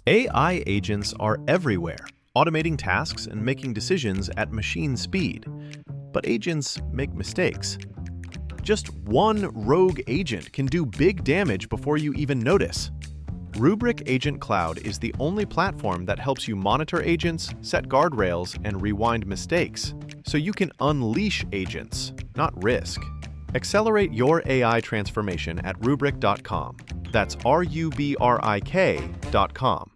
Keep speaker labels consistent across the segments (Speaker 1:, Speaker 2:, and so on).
Speaker 1: AI agents are everywhere, automating tasks and making decisions at machine speed. But agents make mistakes. Just one rogue agent can do big damage before you even notice. Rubrik Agent Cloud is the only platform that helps you monitor agents, set guardrails, and rewind mistakes, so you can unleash agents, not risk. Accelerate your AI transformation at Rubrik.com. That's RUBRIK.com.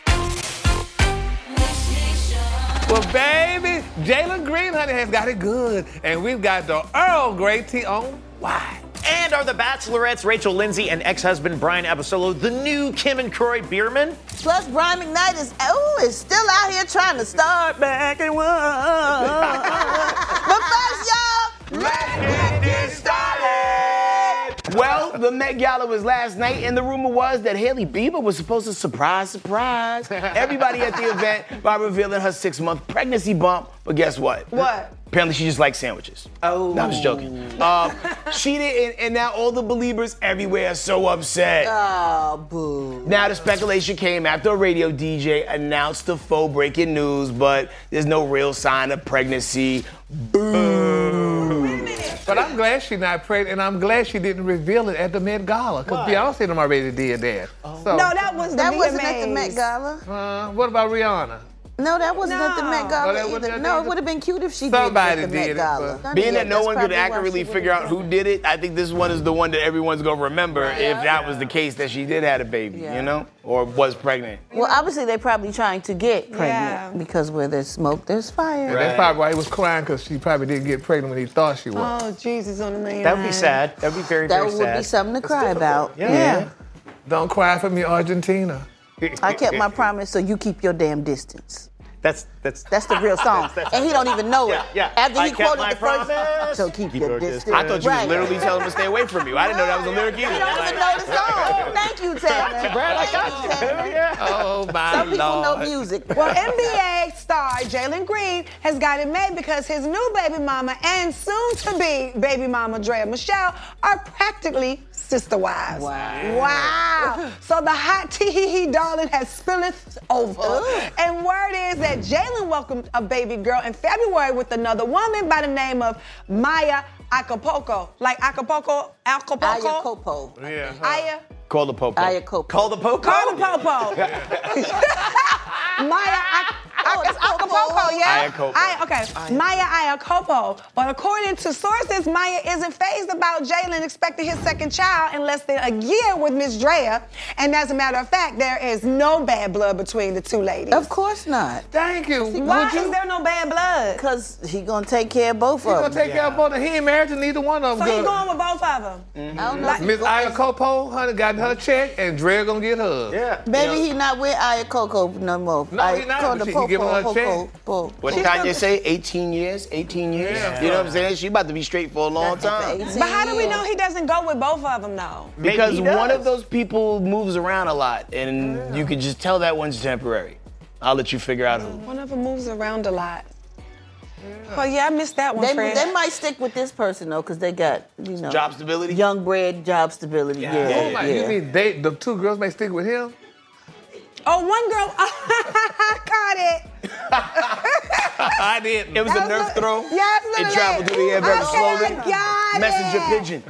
Speaker 2: Well, baby, Jalen Green, honey, has got it good. And we've got the Earl Grey tea on wine.
Speaker 3: And are the Bachelorettes Rachel Lindsay and ex-husband Brian Abasolo the new Kim and Kroy Bierman?
Speaker 4: Plus, Brian McKnight is still out here trying to start back and one. But first, y'all, let's get started.
Speaker 5: Well, the Met Gala was last night, and the rumor was that Hailey Bieber was supposed to surprise everybody at the event by revealing her 6-month pregnancy bump. But guess what?
Speaker 4: What?
Speaker 5: Apparently she just likes sandwiches.
Speaker 4: Oh.
Speaker 5: No, I'm just joking. She did, and now all the believers everywhere are so upset.
Speaker 4: Oh, boo.
Speaker 5: Now the speculation came after a radio DJ announced the faux breaking news, but there's no real sign of pregnancy. Boo.
Speaker 2: But I'm glad she's not pregnant, and I'm glad she didn't reveal it at the Met Gala, because Beyonce them already did that.
Speaker 4: Oh.
Speaker 2: So,
Speaker 6: No, that was the
Speaker 4: That wasn't
Speaker 6: VMAs.
Speaker 4: at the Met Gala.
Speaker 2: what about Rihanna?
Speaker 4: No, that wasn't at the Met
Speaker 2: Oh,
Speaker 4: Gala
Speaker 2: that wasn't
Speaker 4: either.
Speaker 2: at
Speaker 4: No,
Speaker 2: the-
Speaker 4: it would have been cute if she
Speaker 2: Somebody
Speaker 4: did it at the
Speaker 2: did
Speaker 4: Met
Speaker 2: it,
Speaker 4: Gala.
Speaker 2: but-
Speaker 5: Being that no
Speaker 4: That's
Speaker 5: one could
Speaker 4: probably why
Speaker 5: accurately
Speaker 4: she
Speaker 5: figure out
Speaker 4: would've
Speaker 5: who
Speaker 4: done
Speaker 5: did it, I think this one is the one that everyone's gonna remember if that was the case, that she did have a baby,
Speaker 4: Yeah.
Speaker 5: you know? Or was pregnant.
Speaker 4: it. Well, obviously, they're probably trying to get pregnant
Speaker 6: Yeah.
Speaker 4: because where there's smoke, there's fire.
Speaker 2: And that's probably why he was crying, because she probably didn't get pregnant when he thought she was.
Speaker 6: Oh, Jesus on the main
Speaker 3: That would be
Speaker 6: line.
Speaker 3: sad. That would be very,
Speaker 4: That
Speaker 3: very
Speaker 4: would
Speaker 3: sad.
Speaker 4: be something to cry about.
Speaker 3: Yeah.
Speaker 2: Don't cry for me, Argentina.
Speaker 4: I kept my promise, so you keep your damn distance.
Speaker 3: That's
Speaker 4: That's the real song. And he don't even know it.
Speaker 3: Yeah.
Speaker 4: After
Speaker 3: I
Speaker 4: he
Speaker 3: kept
Speaker 4: quoted
Speaker 3: my
Speaker 4: the first,
Speaker 3: promise.
Speaker 4: so keep your distance.
Speaker 5: I thought you
Speaker 4: Right.
Speaker 5: was literally telling him to stay away from you. I didn't know that was a lyric either.
Speaker 4: He don't even know the song. Thank you, Tanner.
Speaker 3: Brad, I got
Speaker 4: Thank
Speaker 3: you.
Speaker 4: Tanner.
Speaker 3: Yeah.
Speaker 2: Oh, my
Speaker 4: Some people know
Speaker 2: Lord.
Speaker 4: music.
Speaker 6: Well, NBA star Jalen Green has got it made because his new baby mama and soon-to-be baby mama Drea Michelle are practically sister wives. Wow. So the hot tee darling has spilleth over. And word is that Jalen welcomed a baby girl in February with another woman by the name of Maya Acapulco. Like Acapulco?
Speaker 4: Ayacopo.
Speaker 2: Yeah.
Speaker 6: Aya?
Speaker 5: Call the Popo.
Speaker 4: Ayacopo.
Speaker 3: Call the Pope.
Speaker 6: Call the Popo. Maya it's Acapulco, yeah?
Speaker 5: Ayacopo.
Speaker 6: Okay, Maya Ayacopo. But according to sources, Maya isn't fazed about Jalen expecting his second child in less than a year with Miss Drea. And as a matter of fact, there is no bad blood between the two ladies.
Speaker 4: Of course not.
Speaker 2: Thank you.
Speaker 6: Why
Speaker 2: Would you?
Speaker 6: is there no bad blood?
Speaker 4: Because he gonna take care of both
Speaker 2: He's
Speaker 4: of
Speaker 2: gonna
Speaker 4: them.
Speaker 2: take care of both of them. He ain't married to neither one of
Speaker 6: So
Speaker 2: them.
Speaker 6: he going with both of them.
Speaker 4: I don't know.
Speaker 2: Miss Ayacopo, honey, got her check, and Dre gonna get hers.
Speaker 3: Yeah.
Speaker 4: Maybe he not with Ayacopo no more.
Speaker 2: No, he not, but she giving her a check.
Speaker 5: What did Kanye say? 18 years? 18 years?
Speaker 2: Yeah.
Speaker 5: You know what I'm saying? She about to be straight for a long time.
Speaker 6: But how do we know he doesn't go with both of them, though?
Speaker 5: Because
Speaker 3: Maybe he
Speaker 5: one
Speaker 3: does.
Speaker 5: of those people moves around a lot, and you can just tell that one's temporary. I'll let you figure out who.
Speaker 6: One of them moves around a lot. Well, yeah, I missed that one, Fred.
Speaker 4: They might stick with this person though, because they got
Speaker 5: Job stability?
Speaker 4: young bread, job stability. Yeah,
Speaker 2: Oh my, you mean the two girls may stick with him?
Speaker 6: Oh, one girl, caught it.
Speaker 2: I didn't.
Speaker 5: It was a nerf throw.
Speaker 6: Yes,
Speaker 5: It traveled through the air very slowly.
Speaker 6: Got
Speaker 5: Messenger
Speaker 6: it.
Speaker 5: pigeon.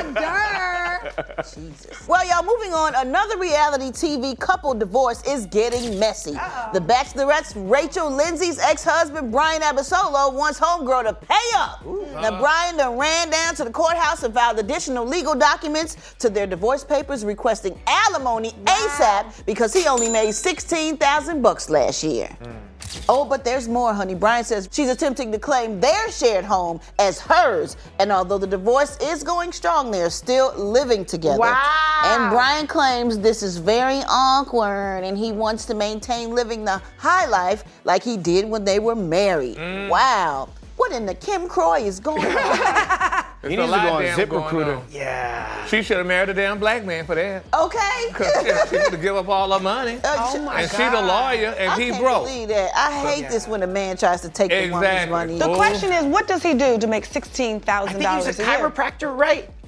Speaker 4: Jesus. Well, y'all, moving on. Another reality TV couple divorce is getting messy. The Bachelorette's Rachel Lindsay's ex-husband Brian Abasolo wants homegirl to pay up. Now, Brian done ran down to the courthouse and filed additional legal documents to their divorce papers requesting alimony ASAP because he only made $16,000 last year. Oh, but there's more, honey. Brian says she's attempting to claim their shared home as hers. And although the divorce is going strong, they're still living together.
Speaker 6: Wow.
Speaker 4: And Brian claims this is very awkward and he wants to maintain living the high life like he did when they were married. Wow. What in the Kim Kroy is going on?
Speaker 5: He needs to go on
Speaker 2: Zip
Speaker 5: ZipRecruiter.
Speaker 3: Yeah.
Speaker 2: She should have married a damn black man for that.
Speaker 4: Okay.
Speaker 2: Because she would give up all her money.
Speaker 4: Oh my
Speaker 2: And she the lawyer, and
Speaker 4: I
Speaker 2: he
Speaker 4: can't
Speaker 2: broke.
Speaker 4: believe that. I hate this when a man tries to take the woman's
Speaker 2: Exactly.
Speaker 4: money.
Speaker 6: The question is, what does he do to make $16,000
Speaker 3: I think he's a
Speaker 6: a year?
Speaker 3: chiropractor, right?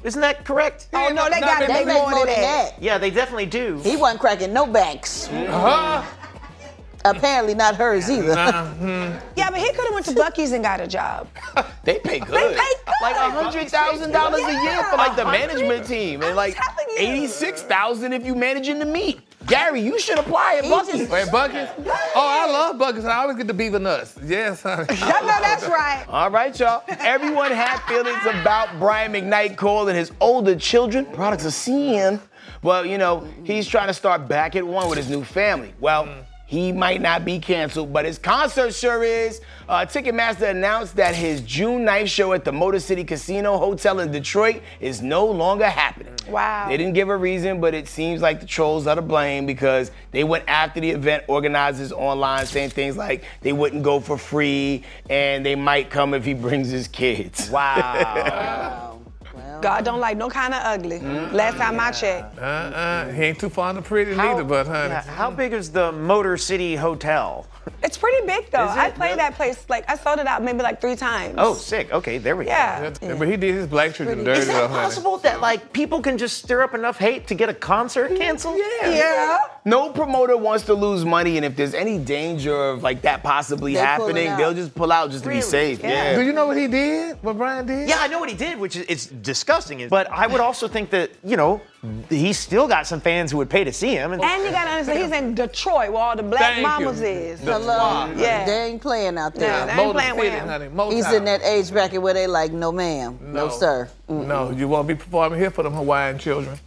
Speaker 3: Isn't that correct?
Speaker 6: Oh, no, they got to
Speaker 4: They
Speaker 6: make
Speaker 4: make
Speaker 6: more than that.
Speaker 3: Yeah, they definitely do.
Speaker 4: He wasn't cracking no banks. Apparently not hers either.
Speaker 6: Yeah, but he could have went to Buc-ee's and got a job.
Speaker 5: They pay good.
Speaker 6: They pay good.
Speaker 5: Like $100,000 a year for like the management team, and like
Speaker 6: telling you.
Speaker 5: $86,000 if you managing the meat. Gary, you should apply at Buc-ee's.
Speaker 2: Wait, Buc-ee's? Oh, I love Buc-ee's. I always get the beaver nuts. Yes, honey.
Speaker 6: That's right.
Speaker 5: All right, y'all. Everyone had feelings about Brian McKnight calling his older children products of sin. Well, you know, he's trying to start back at one with his new family. Well, he might not be canceled, but his concert sure is. Ticketmaster announced that his June 9th show at the Motor City Casino Hotel in Detroit is no longer happening.
Speaker 6: Wow.
Speaker 5: They didn't give a reason, but it seems like the trolls are to blame because they went after the event organizers online saying things like they wouldn't go for free and they might come if he brings his kids.
Speaker 3: Wow.
Speaker 6: God don't like no kind of ugly. Last time I checked.
Speaker 2: He ain't too fond of pretty neither, but honey.
Speaker 3: Yeah, how big is the Motor City Hotel?
Speaker 6: It's pretty big, though.
Speaker 3: Is it?
Speaker 6: I played that place, like, I sold it out maybe like 3 times.
Speaker 3: Oh, sick. Okay, there we go.
Speaker 6: Yeah.
Speaker 2: But he did his black children dirty,
Speaker 3: Is
Speaker 2: though,
Speaker 3: that
Speaker 2: honey.
Speaker 3: possible that, like, people can just stir up enough hate to get a concert canceled?
Speaker 6: Yeah.
Speaker 5: No promoter wants to lose money, and if there's any danger of like that possibly
Speaker 4: They pull it
Speaker 5: happening,
Speaker 4: out.
Speaker 5: they'll just pull out just to be
Speaker 3: Really?
Speaker 5: safe.
Speaker 3: Yeah.
Speaker 5: Yeah.
Speaker 2: Do you know what he did? What Brian did?
Speaker 3: Yeah, I know what he did, which is it's disgusting. But I would also think that, you know, he's still got some fans who would pay to see him.
Speaker 6: And you gotta understand, he's in Detroit where all the black
Speaker 2: Thank you.
Speaker 6: mamas is.
Speaker 4: Hello.
Speaker 6: Yeah.
Speaker 4: They ain't playing out there.
Speaker 6: Nah, they ain't
Speaker 2: Motor
Speaker 6: playing with
Speaker 2: City,
Speaker 6: him.
Speaker 2: honey. Motown.
Speaker 4: He's in that age bracket where they like, no ma'am, no sir.
Speaker 2: No, you won't be performing here for them Hawaiian children.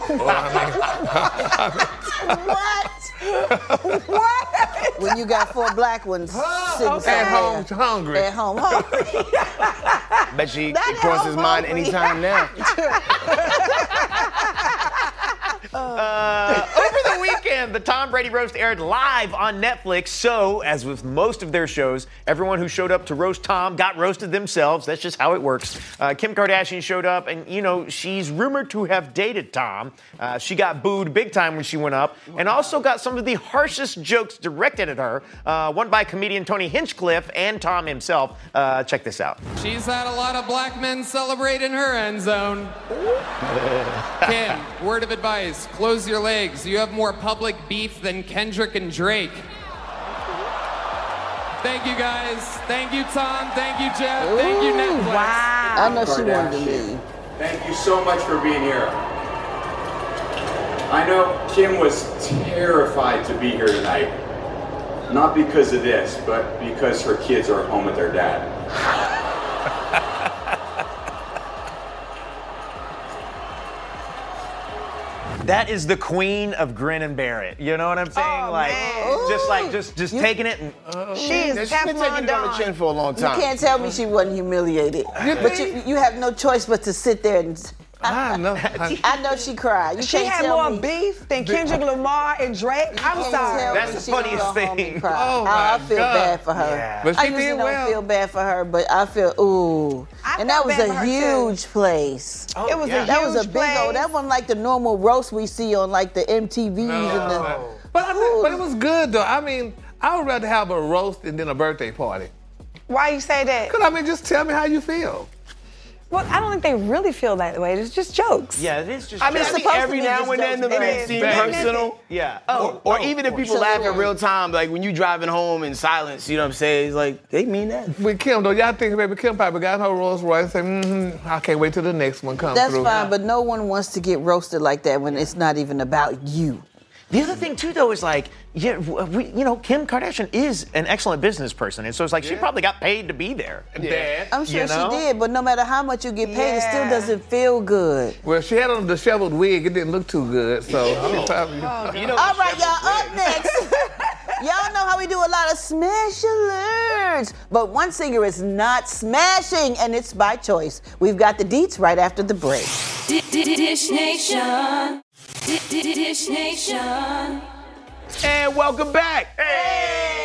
Speaker 6: What?
Speaker 4: When you got 4 black ones sitting
Speaker 2: At
Speaker 4: somewhere.
Speaker 2: home, hungry.
Speaker 4: At home. Hungry.
Speaker 5: Bet she
Speaker 4: That
Speaker 5: it crosses his
Speaker 4: hell
Speaker 5: mind
Speaker 4: hungry.
Speaker 5: anytime now.
Speaker 3: Over the weekend, the Tom Brady roast aired live on Netflix. So, as with most of their shows, everyone who showed up to roast Tom got roasted themselves. That's just how it works. Kim Kardashian showed up, and, you know, she's rumored to have dated Tom. She got booed big time when she went up, and also got some of the harshest jokes directed at her, one by comedian Tony Hinchcliffe and Tom himself. Check this out.
Speaker 7: She's had a lot of black men celebrate in her end zone. Kim, word of advice, close your legs. You have more public beef than Kendrick and Drake. Thank you, guys. Thank you, Tom. Thank you, Jeff. Thank you, Netflix.
Speaker 4: I know she wanted to leave.
Speaker 8: Thank you so much for being here. I know Kim was terrified to be here tonight. Not because of this, but because her kids are home with their dad.
Speaker 3: That is the queen of grin and bear it. You know what I'm saying?
Speaker 6: Oh,
Speaker 3: like,
Speaker 6: man.
Speaker 3: just taking it and.
Speaker 6: She's
Speaker 5: She's been taking it on the chin for a long
Speaker 4: You
Speaker 5: time.
Speaker 4: can't tell me she wasn't humiliated. But you have no choice but to sit there and.
Speaker 2: I know.
Speaker 4: I know she cried. You
Speaker 6: She
Speaker 4: can't
Speaker 6: had
Speaker 4: tell
Speaker 6: more
Speaker 4: me.
Speaker 6: beef than Kendrick Lamar and Drake. I'm
Speaker 4: Can't
Speaker 6: sorry.
Speaker 4: tell
Speaker 3: That's
Speaker 4: me
Speaker 3: the
Speaker 4: she don't
Speaker 3: funniest
Speaker 4: go home
Speaker 3: thing.
Speaker 4: and cry.
Speaker 2: Oh,
Speaker 4: I
Speaker 2: my
Speaker 4: feel
Speaker 2: God.
Speaker 4: bad for her.
Speaker 3: Yeah.
Speaker 2: But
Speaker 4: I
Speaker 2: she
Speaker 4: usually
Speaker 2: did
Speaker 4: don't
Speaker 2: well.
Speaker 4: feel bad for her, but I feel ooh.
Speaker 6: I
Speaker 4: And that
Speaker 6: felt
Speaker 4: was
Speaker 6: bad
Speaker 4: a
Speaker 6: for her,
Speaker 4: huge place.
Speaker 6: It was a
Speaker 4: That was a
Speaker 6: huge
Speaker 4: big old.
Speaker 6: place.
Speaker 4: That wasn't like the normal roast we see on like the MTVs and the.
Speaker 2: But it was good though. I mean, I would rather have a roast than a birthday party.
Speaker 6: Why you say that?
Speaker 2: Cause I mean, just tell me how you feel.
Speaker 6: Well, I don't think they really feel that way. It's just jokes.
Speaker 3: Yeah, it is just.
Speaker 5: I mean,
Speaker 3: jokes.
Speaker 5: I think
Speaker 4: supposed to
Speaker 5: every
Speaker 4: be
Speaker 5: now
Speaker 4: just
Speaker 5: and then the
Speaker 4: jokes. It
Speaker 5: might
Speaker 4: is.
Speaker 5: seem
Speaker 4: That
Speaker 6: is.
Speaker 5: personal.
Speaker 3: Yeah.
Speaker 5: Or even if people
Speaker 4: sure.
Speaker 5: laugh in real time, like when you driving home in silence, you know what I'm saying? It's like, they mean that.
Speaker 2: With Kim though, y'all think maybe Kim probably got her Rolls Royce and say, I can't wait till the next one comes
Speaker 4: That's
Speaker 2: through.
Speaker 4: fine, but no one wants to get roasted like that when it's not even about you.
Speaker 3: The other thing too, though, is like, yeah, Kim Kardashian is an excellent business person, and so it's like she probably got paid to be there.
Speaker 2: Dad.
Speaker 4: I'm sure
Speaker 3: You know?
Speaker 4: she did, but no matter how much you get paid, it still
Speaker 6: Yeah.
Speaker 4: doesn't feel good.
Speaker 2: Well, she had on a disheveled wig. It didn't look too good, so she probably.
Speaker 4: All right, y'all, up next. Y'all know how we do a lot of smash alerts, but one singer is not smashing, and it's by choice. We've got the deets right after the break.
Speaker 9: Dish Nation. Dish Nation.
Speaker 5: And welcome back.
Speaker 4: Hey!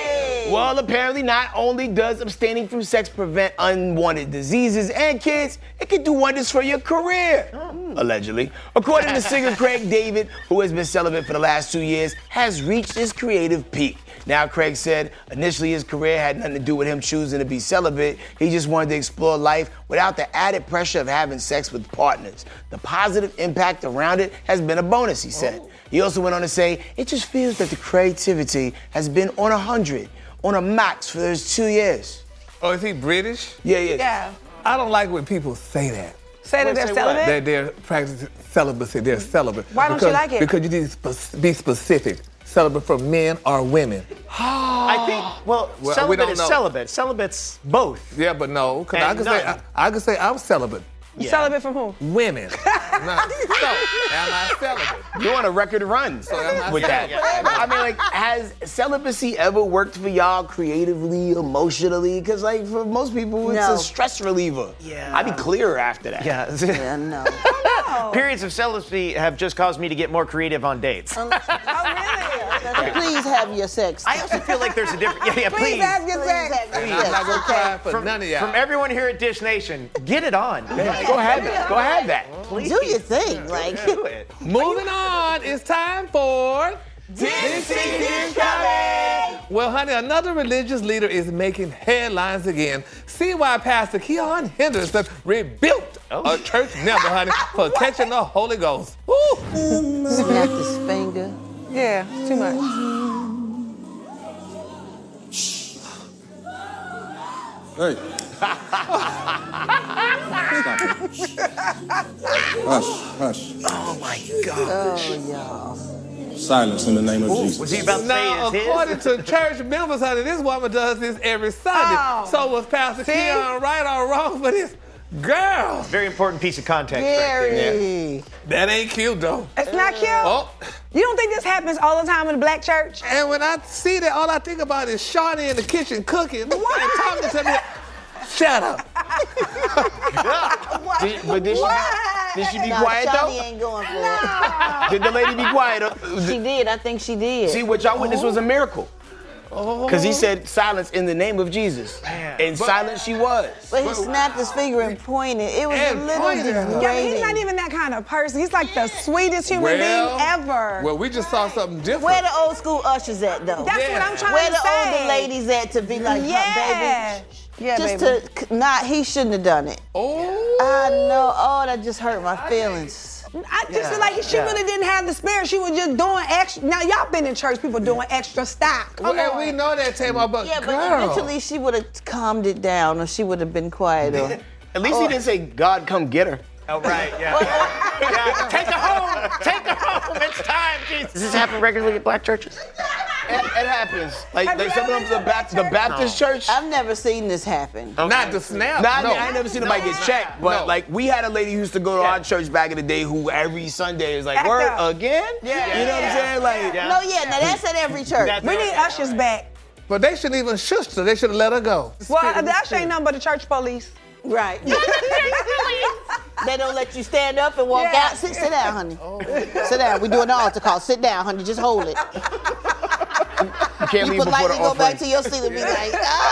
Speaker 5: Well, apparently not only does abstaining from sex prevent unwanted diseases and kids, it can do wonders for your career. Allegedly. According to singer Craig David, who has been celibate for the last 2 years, has reached his creative peak. Now, Craig said initially his career had nothing to do with him choosing to be celibate. He just wanted to explore life without the added pressure of having sex with partners. The positive impact around it has been a bonus, he said. He also went on to say, it just feels that the creativity has been on 100, on a max for those 2 years.
Speaker 2: Oh, is he British?
Speaker 5: Yeah, he is.
Speaker 6: Yeah.
Speaker 2: I don't like when people say that.
Speaker 6: Say that they're celibate?
Speaker 2: That they're practicing celibacy. They're celibate.
Speaker 6: Why don't you like it?
Speaker 2: Because you need to be specific. Celibate for men or women.
Speaker 3: I think, well,
Speaker 2: we
Speaker 3: celibate
Speaker 2: don't
Speaker 3: is
Speaker 2: know.
Speaker 3: celibate. Celibate's both.
Speaker 2: Yeah, but no. Because
Speaker 3: And
Speaker 2: I can say I'm celibate.
Speaker 6: You celibate from who?
Speaker 2: Women. So, am I celibate?
Speaker 5: You're on a record run with that. I mean, like, has celibacy ever worked for y'all creatively, emotionally? Because, like, for most people, it's
Speaker 4: No.
Speaker 5: a stress reliever.
Speaker 3: Yeah.
Speaker 5: I'd be clearer after that.
Speaker 3: Yeah.
Speaker 4: Yeah, no.
Speaker 3: Periods of celibacy have just caused me to get more creative on dates.
Speaker 6: Oh, really?
Speaker 4: Please have your sex.
Speaker 3: I also feel like there's a difference. Yeah,
Speaker 6: Please have your sex.
Speaker 2: I'm not going to cry for none of y'all.
Speaker 3: From everyone here at Dish Nation, get it on.
Speaker 5: Go ahead. Go ahead, that.
Speaker 3: Please.
Speaker 4: Do your thing, like.
Speaker 3: Do it.
Speaker 2: Moving on, it's time for...
Speaker 5: This is coming.
Speaker 2: Well, honey, another religious leader is making headlines again. See why Pastor Keon Henderson rebuked a church member, honey, for catching the Holy Ghost. Woo!
Speaker 4: Snapped his finger.
Speaker 6: Yeah, too much.
Speaker 10: Hey. Stop it. Hush, hush.
Speaker 3: Oh my God.
Speaker 4: Oh, y'all.
Speaker 10: Silence in the name of Jesus.
Speaker 3: Was he about to
Speaker 2: Now,
Speaker 3: say
Speaker 2: according to church members, honey, this woman does this every Sunday.
Speaker 6: Oh.
Speaker 2: So was Pastor Keon right or wrong for this? Girl,
Speaker 3: Very important piece of context right there.
Speaker 4: Gary.
Speaker 2: that ain't cute, though.
Speaker 6: It's not cute?
Speaker 2: Oh,
Speaker 6: You don't think this happens all the time in the black church?
Speaker 2: and when I see that, all I think about is Shawnee in the kitchen cooking and talking to me. Shut up.
Speaker 5: Did she be
Speaker 4: Nah,
Speaker 5: quiet,
Speaker 4: Shawnee
Speaker 5: though?
Speaker 4: ain't going for it.
Speaker 5: Did the lady be quiet?
Speaker 4: She did. I think she did.
Speaker 5: See, what y'all witnessed was a miracle. Because he said silence in the name of Jesus. And silent she was.
Speaker 4: But he snapped his finger and pointed. It was a
Speaker 2: And
Speaker 4: little
Speaker 2: pointed.
Speaker 6: Yeah, but
Speaker 4: degrading.
Speaker 6: he's not even that kind of person. He's like the sweetest human being ever.
Speaker 2: Well, we just saw something different.
Speaker 4: Where the old school ushers at, though?
Speaker 6: That's what I'm trying
Speaker 4: Where
Speaker 6: to
Speaker 4: the
Speaker 6: say.
Speaker 4: older ladies at to be like,
Speaker 6: Yeah.
Speaker 4: huh, baby?
Speaker 6: Yeah,
Speaker 4: Just
Speaker 6: baby.
Speaker 4: to not, he shouldn't have done it.
Speaker 2: Oh.
Speaker 4: I know. Oh, that just hurt my feelings.
Speaker 6: I just feel like she really didn't have the spirit. She was just doing extra. Now, y'all been in church, people doing extra stuff. Come
Speaker 2: Well, and
Speaker 6: on.
Speaker 2: we know that, Tamar, but
Speaker 4: Yeah, but
Speaker 2: girl.
Speaker 4: eventually she would have calmed it down, or she would have been quieter.
Speaker 5: At least he didn't say, God, come get her.
Speaker 3: Oh, right, yeah. Yeah. Take her home. Take her home. It's time, Jesus. Does this happen regularly at black churches?
Speaker 5: It happens. Like
Speaker 6: Have you
Speaker 5: some of
Speaker 6: ever
Speaker 5: them,
Speaker 6: been to
Speaker 5: the
Speaker 6: church?
Speaker 5: Baptist church.
Speaker 4: I've never seen this happen.
Speaker 2: Not the snap.
Speaker 5: Nah,
Speaker 2: no.
Speaker 5: I ain't never seen nobody get checked, but
Speaker 2: No.
Speaker 5: like we had a lady who used to go to our church back in the day who every Sunday is like,
Speaker 6: Act
Speaker 5: word
Speaker 6: up.
Speaker 5: again?
Speaker 6: Yeah.
Speaker 5: You know what I'm saying? Like,
Speaker 4: No, yeah, now that's at every church.
Speaker 6: We need ushers back.
Speaker 2: But they shouldn't even shush her. They should have let her go.
Speaker 6: Well, the usher ain't nothing but the church police.
Speaker 4: Right. They don't let you stand up and walk
Speaker 6: Yeah.
Speaker 4: out. Sit down, honey. Sit down. We doing the altar call. Sit down, honey. Just hold it.
Speaker 5: you can't
Speaker 4: You
Speaker 5: leave before the
Speaker 4: politely go back
Speaker 5: offering.
Speaker 4: to your seat and be like,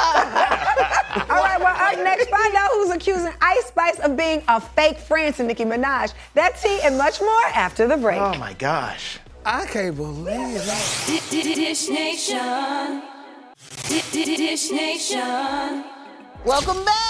Speaker 4: ah.
Speaker 6: All right, well, up next, find out who's accusing Ice Spice of being a fake friend to Nicki Minaj. That tea and much more after the break.
Speaker 3: Oh, my gosh.
Speaker 2: I can't believe it.
Speaker 9: Dish Nation. Dish Nation.
Speaker 4: Welcome back.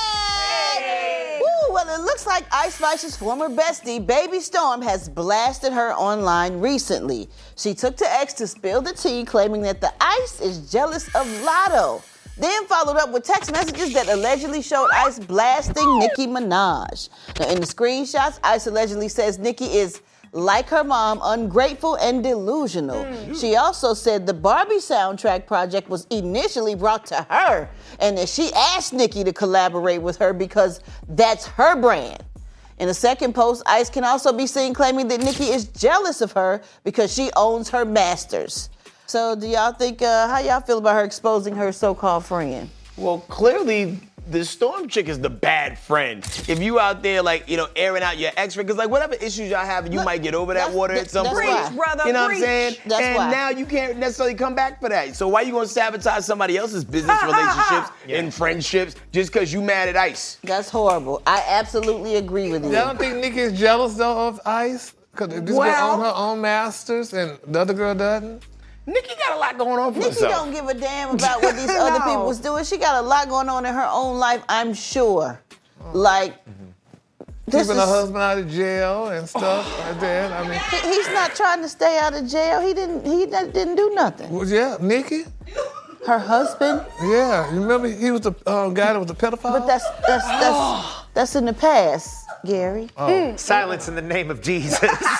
Speaker 4: Woo, well, it looks like Ice Spice's former bestie, Baby Storm, has blasted her online recently. She took to X to spill the tea, claiming that the Ice is jealous of Lotto. Then followed up with text messages that allegedly showed Ice blasting Nicki Minaj. Now, in the screenshots, Ice allegedly says Nicki is, like her mom, ungrateful and delusional. She also said the Barbie soundtrack project was initially brought to her and that she asked Nicki to collaborate with her because that's her brand. In a second post, Ice can also be seen claiming that Nicki is jealous of her because she owns her masters. So do y'all think, how y'all feel about her exposing her so-called friend?
Speaker 5: Well, clearly, the Storm chick is the bad friend. If you out there, like, you know, airing out your ex, because, like, whatever issues y'all have, you might get over that water at some point.
Speaker 6: Preach, brother,
Speaker 5: you know
Speaker 6: preach.
Speaker 5: what I'm saying?
Speaker 4: That's
Speaker 5: and
Speaker 4: why.
Speaker 5: now you can't necessarily come back for that. So why you gonna sabotage somebody else's business relationships and friendships just because you mad at Ice?
Speaker 4: That's horrible. I absolutely agree with you.
Speaker 2: Y'all don't think Nikki is jealous, though, of Ice? Because this girl on her own masters and the other girl doesn't?
Speaker 5: Nikki got a lot going on for
Speaker 4: Nikki
Speaker 5: herself.
Speaker 4: don't give a damn about what these other people was doing. She got a lot going on in her own life, I'm sure. Like,
Speaker 2: Keeping her husband out of jail and stuff like that. I mean,
Speaker 4: he's not trying to stay out of jail. He didn't do nothing.
Speaker 2: well, yeah, Nikki?
Speaker 4: Her husband?
Speaker 2: Yeah, you remember he was the guy that was a pedophile?
Speaker 4: But that's in the past, Gary.
Speaker 3: Silence in the name of Jesus.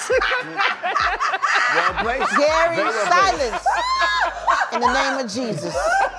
Speaker 5: Well placed.
Speaker 4: Gary,
Speaker 5: Very well
Speaker 4: silence in the name of Jesus.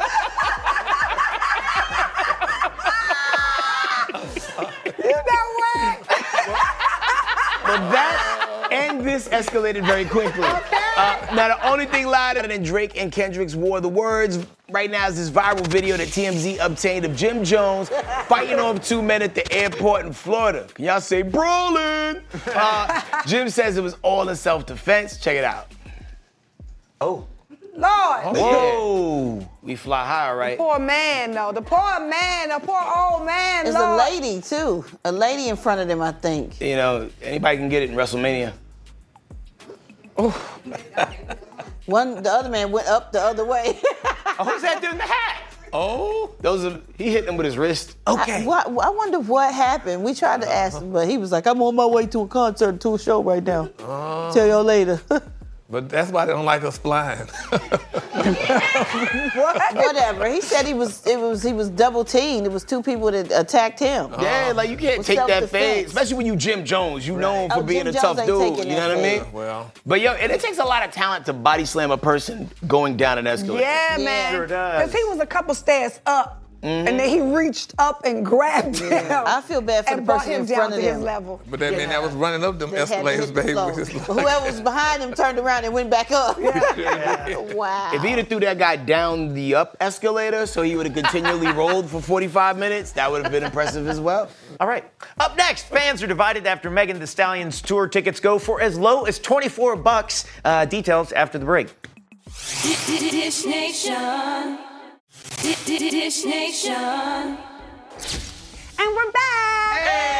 Speaker 6: You know what?
Speaker 5: But that and this escalated very quickly. Now, the only thing louder than Drake and Kendrick's War of the Words right now is this viral video that TMZ obtained of Jim Jones fighting off two men at the airport in Florida. Can y'all say brawling? Jim says it was all in self-defense. Check it out.
Speaker 3: Oh.
Speaker 6: Lord.
Speaker 5: Whoa. We fly high, right?
Speaker 6: Poor man, though. The poor man, the poor old man,
Speaker 4: There's
Speaker 6: Lord.
Speaker 4: a lady, too. A lady in front of them, I think.
Speaker 5: You know, anybody can get it in WrestleMania.
Speaker 4: The other man went up the other way.
Speaker 5: Oh, who's that dude in the hat? Oh, he hit them with his wrist.
Speaker 4: I wonder what happened. We tried to ask him, but he was like, I'm on my way to a concert, to a show right now. Tell y'all later.
Speaker 2: But that's why they don't like us flying.
Speaker 4: Whatever. He said he was double teamed. It was two people that attacked him.
Speaker 5: Yeah, like you can't
Speaker 4: With
Speaker 5: take that
Speaker 4: self-defense.
Speaker 5: fade, especially when you Jim Jones. You know him for being
Speaker 4: Jim
Speaker 5: a tough
Speaker 4: Jones
Speaker 5: dude.
Speaker 4: ain't
Speaker 5: You
Speaker 4: taking
Speaker 5: know
Speaker 4: that
Speaker 5: what I mean?
Speaker 4: fade.
Speaker 2: Well.
Speaker 5: But yo, and it takes a lot of talent to body slam a person going down an escalator.
Speaker 6: Yeah, man.
Speaker 3: Sure does.
Speaker 6: Because he was a couple stairs up. And then he reached up and grabbed him.
Speaker 4: I feel bad for
Speaker 6: and
Speaker 4: the
Speaker 6: brought
Speaker 4: person
Speaker 6: him
Speaker 4: in
Speaker 6: down
Speaker 4: front
Speaker 6: to
Speaker 4: of
Speaker 6: his
Speaker 4: them.
Speaker 6: level.
Speaker 2: But that man that was running up them
Speaker 4: They had to
Speaker 2: escalators,
Speaker 4: hit the
Speaker 2: baby.
Speaker 4: floor.
Speaker 2: With his life.
Speaker 4: Whoever was behind him turned around and went back up. Wow.
Speaker 5: If he'd have threw that guy down the up escalator so he would have continually rolled for 45 minutes, that would have been impressive as well.
Speaker 3: All right. Up next, fans are divided after Megan Thee Stallion's tour tickets go for as low as $24. Details after the break.
Speaker 9: Dish Nation. Dish Nation.
Speaker 6: And we're back.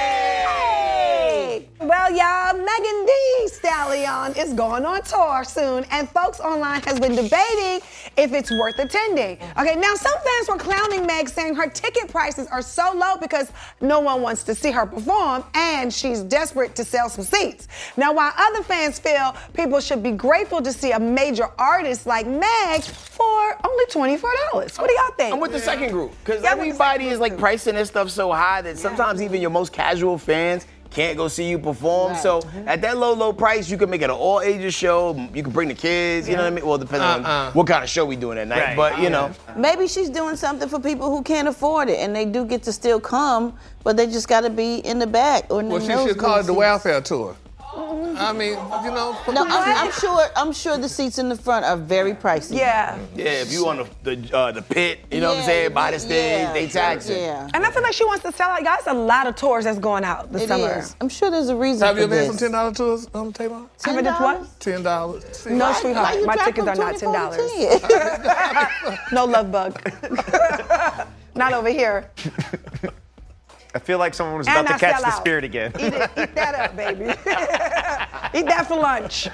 Speaker 6: Hey! Well, y'all, Megan Thee Stallion is going on tour soon, and folks online has been debating if it's worth attending. Okay, now some fans were clowning Meg, saying her ticket prices are so low because no one wants to see her perform, and she's desperate to sell some seats. Now, while other fans feel people should be grateful to see a major artist like Meg for only $24. What do y'all think?
Speaker 5: I'm with the second group, because
Speaker 6: Yeah, I'm with the
Speaker 5: everybody
Speaker 6: second
Speaker 5: is like
Speaker 6: group.
Speaker 5: pricing this stuff so high that sometimes even your most casual fans can't go see you perform.
Speaker 4: Right.
Speaker 5: So at that low price, you can make it an all ages show. You can bring the kids, you know what I mean? Well, depending on what kind of show we doing that night.
Speaker 3: Right.
Speaker 5: But, you know.
Speaker 4: Maybe she's doing something for people who can't afford it, and they do get to still come, but they just got to be in the back or in
Speaker 2: Well,
Speaker 4: the
Speaker 2: she should call it the
Speaker 4: nosebleed
Speaker 2: welfare tour. I mean, you know.
Speaker 4: seats. No, I'm sure the seats in the front are very pricey.
Speaker 6: Yeah.
Speaker 5: Yeah, if you on the pit, you know what I'm saying, by the stage, they tax it.
Speaker 4: Yeah.
Speaker 6: And I feel like she wants to sell out. Guys, a lot of tours that's going out this
Speaker 4: It
Speaker 6: summer.
Speaker 4: is. I'm sure there's a reason
Speaker 2: Have
Speaker 4: for
Speaker 2: you ever had
Speaker 4: this.
Speaker 2: some $10 tours, Tamar?
Speaker 6: How much is what?
Speaker 2: $10.
Speaker 6: No,
Speaker 4: Why
Speaker 6: sweetheart,
Speaker 4: you
Speaker 6: my
Speaker 4: drop
Speaker 6: tickets
Speaker 4: from
Speaker 6: are not
Speaker 4: 24 to
Speaker 6: $10.
Speaker 4: 10?
Speaker 6: No love bug. Not over here.
Speaker 3: I feel like someone was
Speaker 6: And
Speaker 3: about to
Speaker 6: I
Speaker 3: catch
Speaker 6: sell
Speaker 3: the
Speaker 6: out.
Speaker 3: spirit again.
Speaker 6: Eat that up, baby. Eat that for lunch.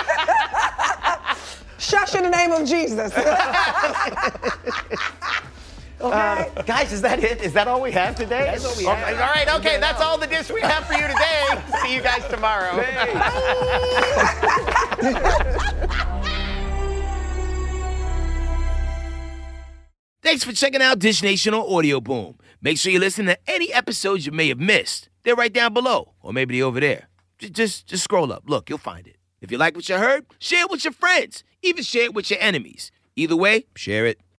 Speaker 6: Shush in the name of Jesus. Okay.
Speaker 3: Guys, is that it? Is that all we have today?
Speaker 5: That's all we have.
Speaker 3: All right, okay, that's all the dish we have for you today. See you guys tomorrow.
Speaker 11: Thanks for checking out Dish Nation on Audio Boom. Make sure you listen to any episodes you may have missed. They're right down below, or maybe they're over there. Just scroll up. Look, you'll find it. If you like what you heard, share it with your friends. Even share it with your enemies. Either way, share it.